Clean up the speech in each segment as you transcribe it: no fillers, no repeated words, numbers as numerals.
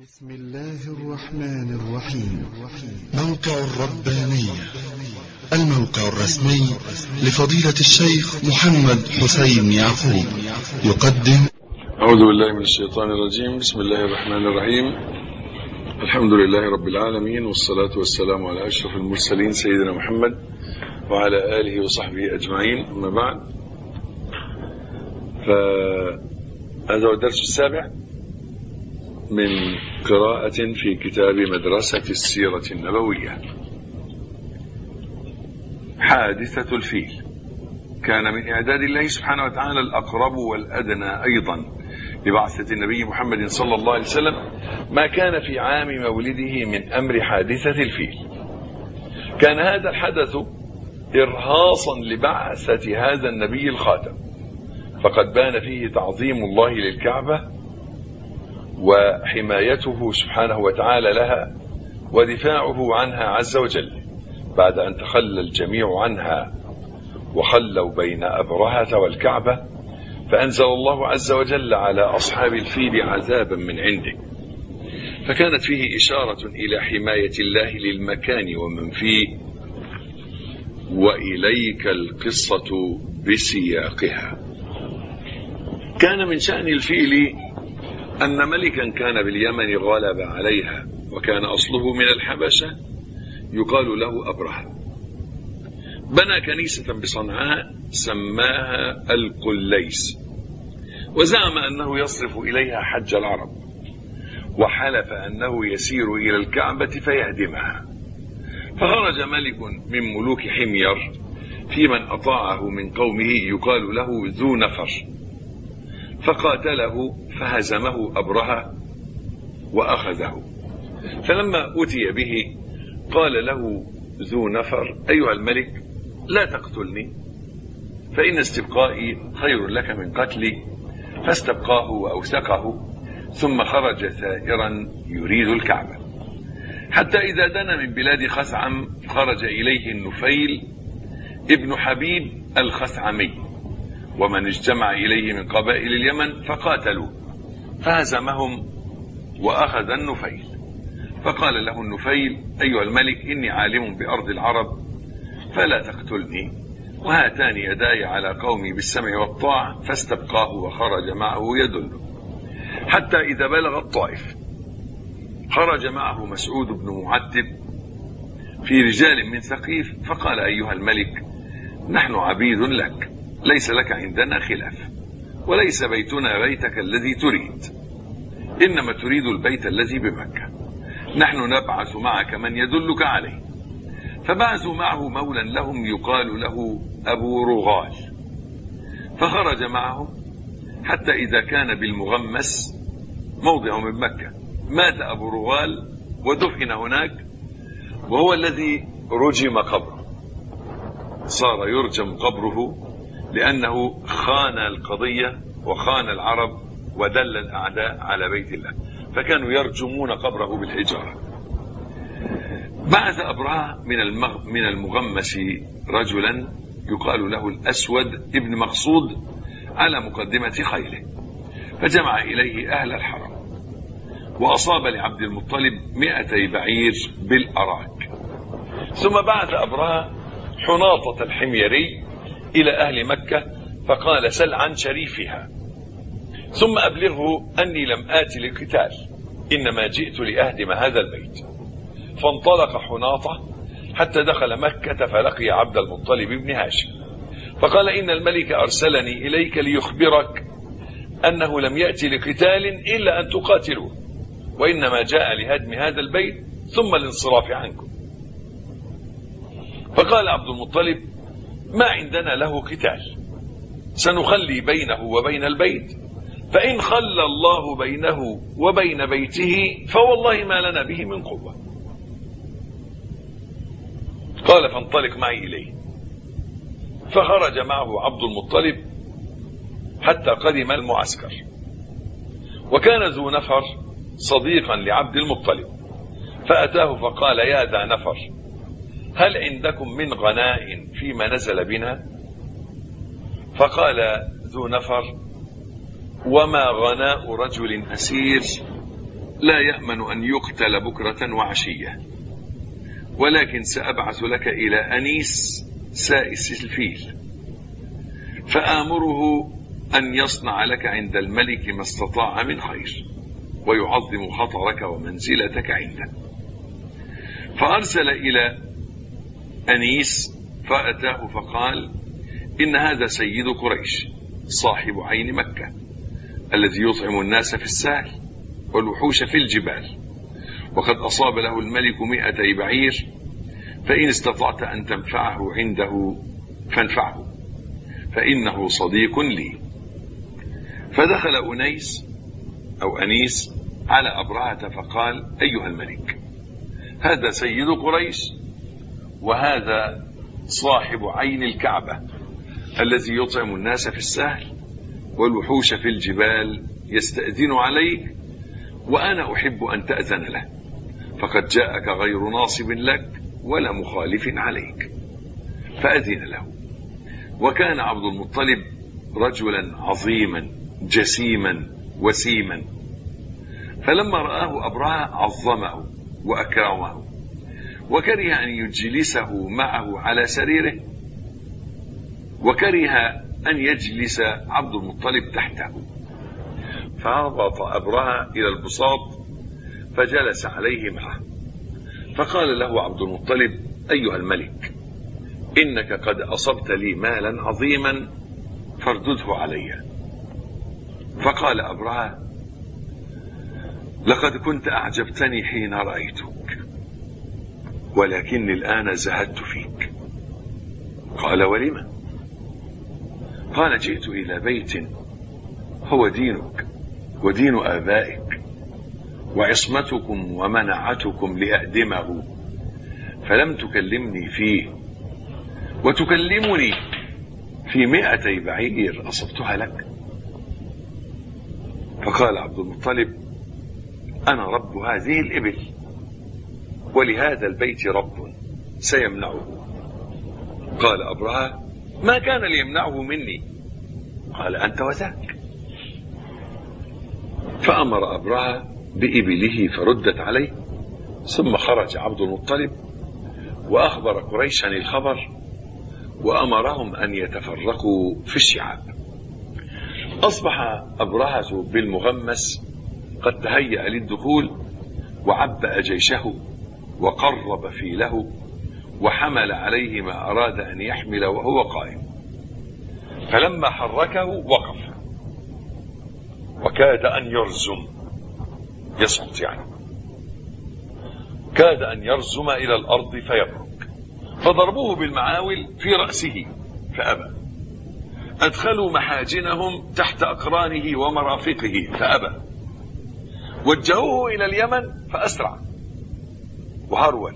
بسم الله الرحمن الرحيم. موقع الربانية، الموقع الرسمي لفضيلة الشيخ محمد حسين يعقوب، يقدم. أعوذ بالله من الشيطان الرجيم. بسم الله الرحمن الرحيم. الحمد لله رب العالمين، والصلاة والسلام على أشرف المرسلين سيدنا محمد وعلى آله وصحبه أجمعين، أما بعد، فهذا هو الدرس السابع من قراءة في كتاب مدرسة السيرة النبوية. حادثة الفيل كان من إعداد الله سبحانه وتعالى الأقرب والأدنى أيضا لبعثة النبي محمد صلى الله عليه وسلم ما كان في عام مولده من أمر حادثة الفيل. كان هذا الحدث إرهاصا لبعثة هذا النبي الخاتم، فقد بان فيه تعظيم الله للكعبة وحمايته سبحانه وتعالى لها ودفاعه عنها عز وجل، بعد أن تخلى الجميع عنها وخلوا بين أبرهة والكعبة، فأنزل الله عز وجل على أصحاب الفيل عذابا من عنده. فكانت فيه إشارة إلى حماية الله للمكان ومن فيه، وإليك القصة بسياقها. كان من شأن الفيل أن ملكا كان باليمن غلب عليها، وكان أصله من الحبشة يقال له أبرهة. بنى كنيسة بصنعاء سماها القليس، وزعم أنه يصرف إليها حج العرب، وحلف أنه يسير إلى الكعبة فيهدمها. فخرج ملك من ملوك حمير في من أطاعه من قومه يقال له ذو نفر، فقاتله فهزمه أبرهة وأخذه. فلما أتي به قال له ذو نفر: أيها الملك، لا تقتلني، فإن استبقائي خير لك من قتلي. فاستبقاه وأوثقه، ثم خرج ثائرا يريد الكعبة، حتى إذا دنا من بلاد خثعم خرج إليه النفيل ابن حبيب الخثعمي ومن اجتمع إليه من قبائل اليمن، فقاتلوه فهزمهم وأخذ النفيل. فقال له النفيل: أيها الملك، إني عالم بأرض العرب فلا تقتلني، وهاتان يداي على قومي بالسمع والطاعة. فاستبقاه وخرج معه يدله، حتى إذا بلغ الطائف خرج معه مسعود بن معتب في رجال من ثقيف، فقال: أيها الملك، نحن عبيد لك، ليس لك عندنا خلاف، وليس بيتنا بيتك الذي تريد، إنما تريد البيت الذي بمكة. نحن نبعث معك من يدلك عليه. فبعثوا معه مولا لهم يقال له أبو رغال، فخرج معهم حتى إذا كان بالمغمس موضع من مكة مات أبو رغال ودفن هناك، وهو الذي رجم قبره، صار يرجم قبره لأنه خان القضية وخان العرب ودل الأعداء على بيت الله، فكانوا يرجمون قبره بالحجارة. بعث أبرهة من المغمس رجلا يقال له الأسود ابن مقصود على مقدمة خيله، فجمع إليه أهل الحرم، وأصاب لعبد المطلب 200 بعير بالأراك. ثم بعث أبرهة حناطة الحميري إلى أهل مكة، فقال: سل عن شريفها، ثم أبلغه أني لم آت لقتال، إنما جئت لأهدم هذا البيت. فانطلق حناطة حتى دخل مكة، فلقي عبد المطلب بن هاشم، فقال: إن الملك أرسلني إليك ليخبرك أنه لم يأتي لقتال إلا أن تقاتلوه، وإنما جاء لهدم هذا البيت ثم الانصراف عنكم. فقال عبد المطلب: ما عندنا له قتال، سنخلي بينه وبين البيت، فإن خلى الله بينه وبين بيته فوالله ما لنا به من قوة. قال: فانطلق معي إليه. فخرج معه عبد المطلب حتى قدم المعسكر، وكان ذو نفر صديقا لعبد المطلب، فأتاه فقال: يا ذا نفر، هل عندكم من غناء فيما نزل بنا؟ فقال ذو نفر: وما غناء رجل أسير لا يأمن أن يقتل بكرة وعشية، ولكن سأبعث لك إلى أنيس سائس الفيل، فآمره أن يصنع لك عند الملك ما استطاع من خير، ويعظم خطرك ومنزلتك عنده. فأرسل إلى أنيس فأتاه فقال: إن هذا سيد قريش صاحب عين مكة، الذي يطعم الناس في السهل والوحوش في الجبال، وقد أصاب له الملك 200 بعير، فإن استطعت أن تنفعه عنده فانفعه، فإنه صديق لي. فدخل أنيس على أبرهة فقال: أيها الملك، هذا سيد قريش، وهذا صاحب عين الكعبة، الذي يطعم الناس في السهل والوحوش في الجبال، يستأذن عليك، وأنا أحب أن تأذن له، فقد جاءك غير ناصب لك ولا مخالف عليك. فأذن له. وكان عبد المطلب رجلا عظيما جسيما وسيما، فلما رآه أبرهة عظمه وأكرمه، وكره أن يجلسه معه على سريره، وكره أن يجلس عبد المطلب تحته، فهبط أبرهة إلى البساط فجلس عليه معه. فقال له عبد المطلب: أيها الملك، إنك قد أصبت لي مالا عظيما فاردده علي. فقال أبرهة: لقد كنت أعجبتني حين رأيتك، ولكني الآن زهدت فيك. قال: ولم؟ قال: جئت إلى بيت هو دينك ودين آبائك وعصمتكم ومنعتكم لأهدمه، فلم تكلمني فيه، وتكلمني في 200 بعير أصبتها لك. فقال عبد المطلب: أنا رب هذه الإبل، ولهذا البيت رب سيمنعه. قال أبرهة: ما كان ليمنعه مني؟ قال: أنت وذاك. فأمر أبرهة بإبله فردت عليه، ثم خرج عبد المطلب وأخبر قريشا الخبر، وأمرهم أن يتفرقوا في الشعاب. أصبح أبرهة بالمغمس قد تهيأ للدخول، وعبأ جيشه وقرب فيله، وحمل عليه ما أراد أن يحمل وهو قائم، فلما حركه وقف، وكاد أن يرزم، يسقط يعني، كاد أن يرزم إلى الأرض فيبرك، فضربوه بالمعاول في رأسه فأبى، أدخلوا محاجنهم تحت أقرانه ومرافقه فأبى، وجهوه إلى اليمن فأسرع وهرول،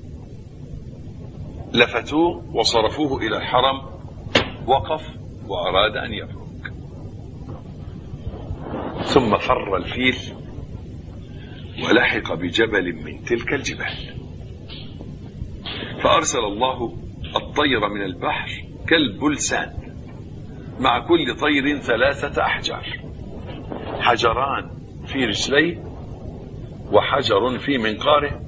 لفتوه وصرفوه إلى الحرم، وقف وأراد أن يبرك، ثم فر الفيل ولحق بجبل من تلك الجبال، فأرسل الله الطير من البحر كالبلسان، مع كل طير 3 أحجار، حجران في رجليه وحجر في منقاره،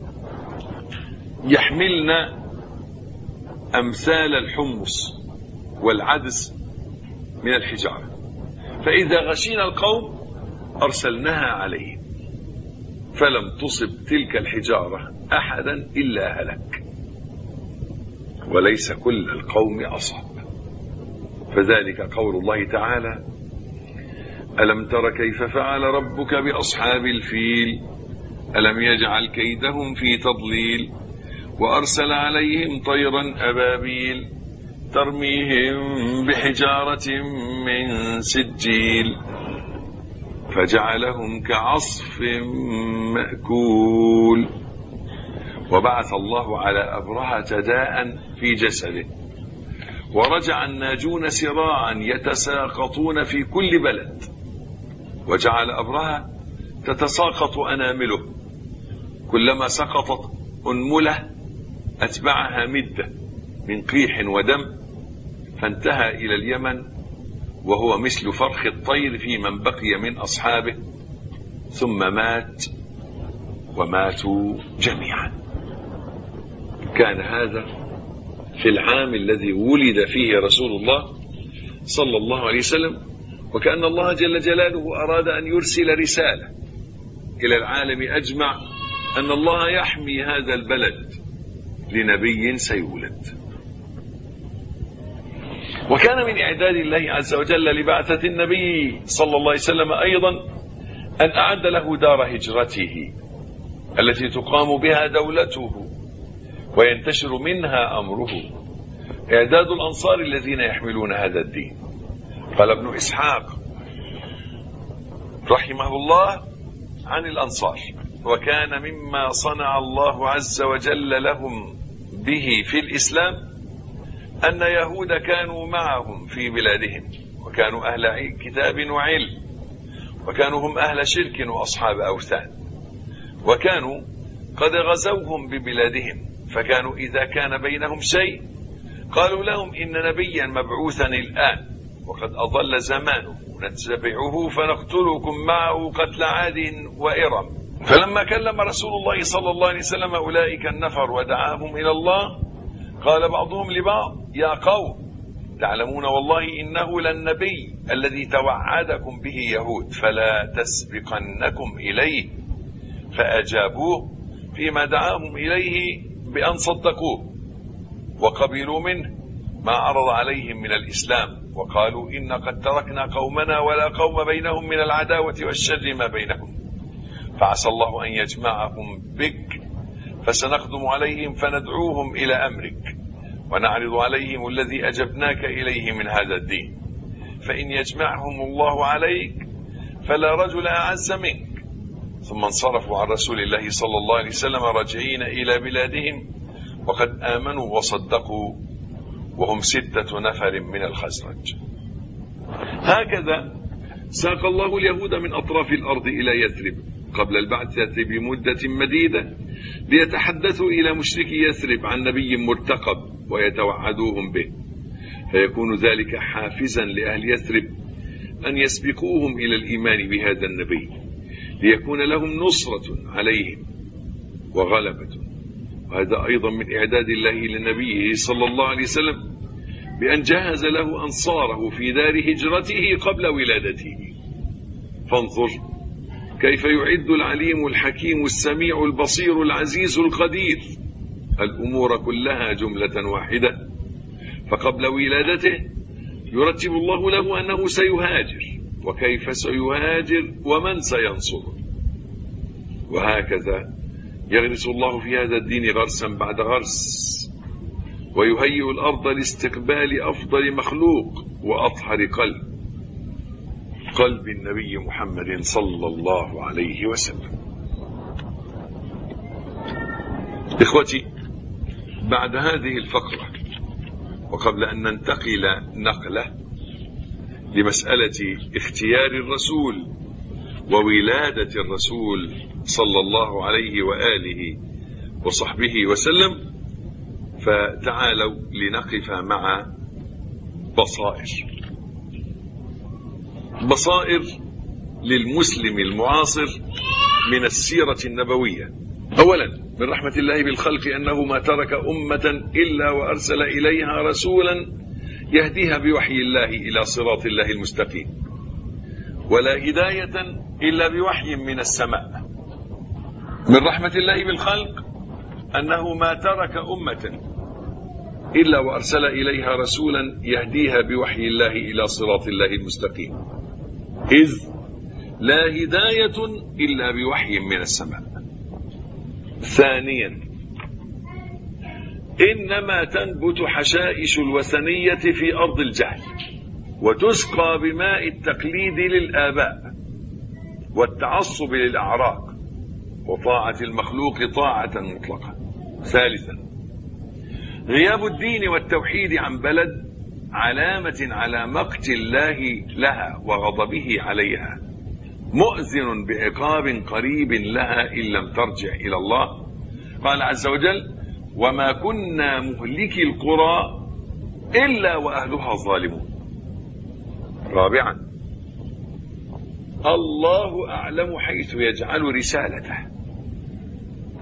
يحملن أمثال الحمص والعدس من الحجارة، فإذا غشينا القوم أرسلناها عليهم، فلم تصب تلك الحجارة أحدا إلا هلك، وليس كل القوم أصاب. فذلك قول الله تعالى: ألم تر كيف فعل ربك بأصحاب الفيل ألم يجعل كيدهم في تضليل وأرسل عليهم طيرا أبابيل ترميهم بحجارة من سجيل فجعلهم كعصف مأكول. وبعث الله على أبرهة داء في جسده، ورجع الناجون سراعا يتساقطون في كل بلد، وجعل أبرهة تتساقط أنامله، كلما سقطت أنملة أتبعها مدة من قيح ودم، فانتهى إلى اليمن وهو مثل فرخ الطير في من بقي من أصحابه، ثم مات وماتوا جميعا. كان هذا في العام الذي ولد فيه رسول الله صلى الله عليه وسلم، وكأن الله جل جلاله أراد أن يرسل رسالة إلى العالم أجمع أن الله يحمي هذا البلد لنبي سيولد. وكان من إعداد الله عز وجل لبعثة النبي صلى الله عليه وسلم أيضا أن أعد له دار هجرته التي تقام بها دولته وينتشر منها أمره، إعداد الأنصار الذين يحملون هذا الدين. قال ابن إسحاق رحمه الله عن الأنصار: وكان مما صنع الله عز وجل لهم به في الإسلام أن يهود كانوا معهم في بلادهم، وكانوا أهل كتاب وعلم، وكانوا هم أهل شرك وأصحاب أوثان، وكانوا قد غزوهم ببلادهم، فكانوا إذا كان بينهم شيء قالوا لهم إن نبيا مبعوثا الآن وقد أضل زمانه نتبعه فنقتلكم معه قتل عاد وإرم. فلما كلم رسول الله صلى الله عليه وسلم أولئك النفر ودعاهم إلى الله، قال بعضهم لبعض: يا قوم، تعلمون والله إنه للنبي الذي توعدكم به يهود، فلا تسبقنكم إليه. فأجابوه فيما دعاهم إليه بأن صدقوه وقبلوا منه ما عرض عليهم من الإسلام، وقالوا: إن قد تركنا قومنا ولا قوم بينهم من العداوة والشر ما بينهم، فعسى الله أن يجمعهم بك، فسنقدم عليهم فندعوهم إلى أمرك ونعرض عليهم الذي أجبناك إليه من هذا الدين، فإن يجمعهم الله عليك فلا رجل أعز منك. ثم انصرفوا عن رسول الله صلى الله عليه وسلم راجعين إلى بلادهم وقد آمنوا وصدقوا، وهم 6 نفر من الخزرج. هكذا ساق الله اليهود من أطراف الأرض إلى يثرب قبل البعثة بمدة مديدة ليتحدثوا إلى مشركي يثرب عن نبي مرتقب ويتوعدوهم به، فيكون ذلك حافزا لأهل يثرب أن يسبقوهم إلى الإيمان بهذا النبي ليكون لهم نصرة عليهم وغلبة. وهذا أيضا من إعداد الله لنبيه صلى الله عليه وسلم بأن جهز له أنصاره في دار هجرته قبل ولادته. فانظر كيف يعد العليم الحكيم السميع البصير العزيز القدير الأمور كلها جملة واحدة. فقبل ولادته يرتب الله له أنه سيهاجر، وكيف سيهاجر ومن سينصره. وهكذا يغرس الله في هذا الدين غرسا بعد غرس، ويهيئ الأرض لاستقبال أفضل مخلوق وأطهر قلب النبي محمد صلى الله عليه وسلم. إخوتي، بعد هذه الفقرة وقبل أن ننتقل نقلة لمسألة اختيار الرسول وولادة الرسول صلى الله عليه وآله وصحبه وسلم، فتعالوا لنقف مع بصائر للمسلم المعاصر من السيرة النبوية. أولا، من رحمة الله بالخلق أنه ما ترك أمة إلا وأرسل إليها رسولا يهديها بوحي الله إلى صراط الله المستقيم، ولا هداية إلا بوحي من السماء. من رحمة الله بالخلق أنه ما ترك أمة إلا وأرسل إليها رسولا يهديها بوحي الله إلى صراط الله المستقيم، إذ لا هداية إلا بوحي من السماء. ثانيا، إنما تنبت حشائش الوثنية في أرض الجهل، وتسقى بماء التقليد للآباء والتعصب للأعراق، وطاعة المخلوق طاعة مطلقة. ثالثا، غياب الدين والتوحيد عن بلد علامة على مقت الله لها وغضبه عليها، مؤذن بعقاب قريب لها إن لم ترجع إلى الله. قال عز وجل: وما كنا مهلكي القرى إلا وأهلها ظالمون. رابعا، الله أعلم حيث يجعل رسالته،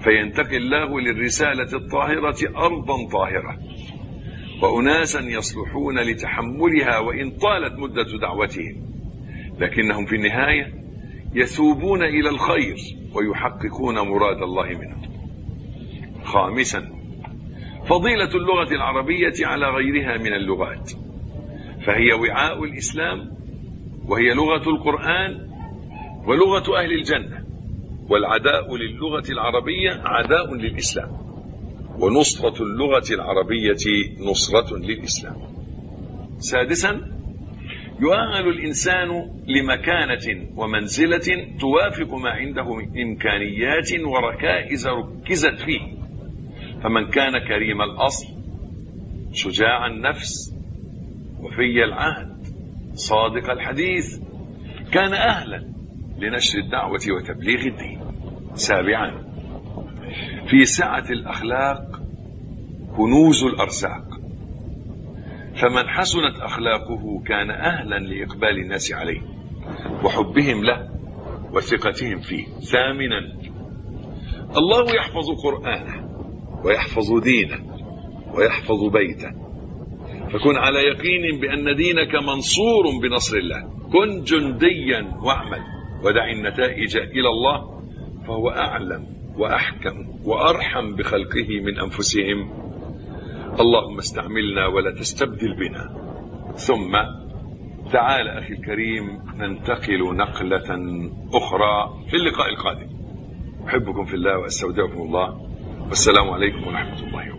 فينتقي الله للرسالة الطاهرة أرضا طاهرة وأناسا يصلحون لتحملها وإن طالت مدة دعوتهم، لكنهم في النهاية يثوبون إلى الخير ويحققون مراد الله منهم. خامسا، فضيلة اللغة العربية على غيرها من اللغات، فهي وعاء الإسلام، وهي لغة القرآن ولغة أهل الجنة، والعداء للغة العربية عداء للإسلام، ونصرة اللغة العربية نصرة للإسلام. سادسا، يؤهل الإنسان لمكانة ومنزلة توافق ما عنده من إمكانيات وركائز ركزت فيه، فمن كان كريم الأصل شجاع النفس وفي العهد صادق الحديث كان أهلا لنشر الدعوة وتبليغ الدين. سابعا، في سعة الأخلاق كنوز الأرزاق، فمن حسنت أخلاقه كان أهلا لإقبال الناس عليه وحبهم له وثقتهم فيه. ثامنا، الله يحفظ قرآنه ويحفظ دينه ويحفظ بيته، فكن على يقين بأن دينك منصور بنصر الله. كن جنديا واعمل ودع النتائج إلى الله، فهو أعلم وأحكم وأرحم بخلقه من أنفسهم. اللهم استعملنا ولا تستبدل بنا. ثم تعال أخي الكريم ننتقل نقلة أخرى في اللقاء القادم. أحبكم في الله وأستودعكم الله، والسلام عليكم ورحمة الله وبركاته.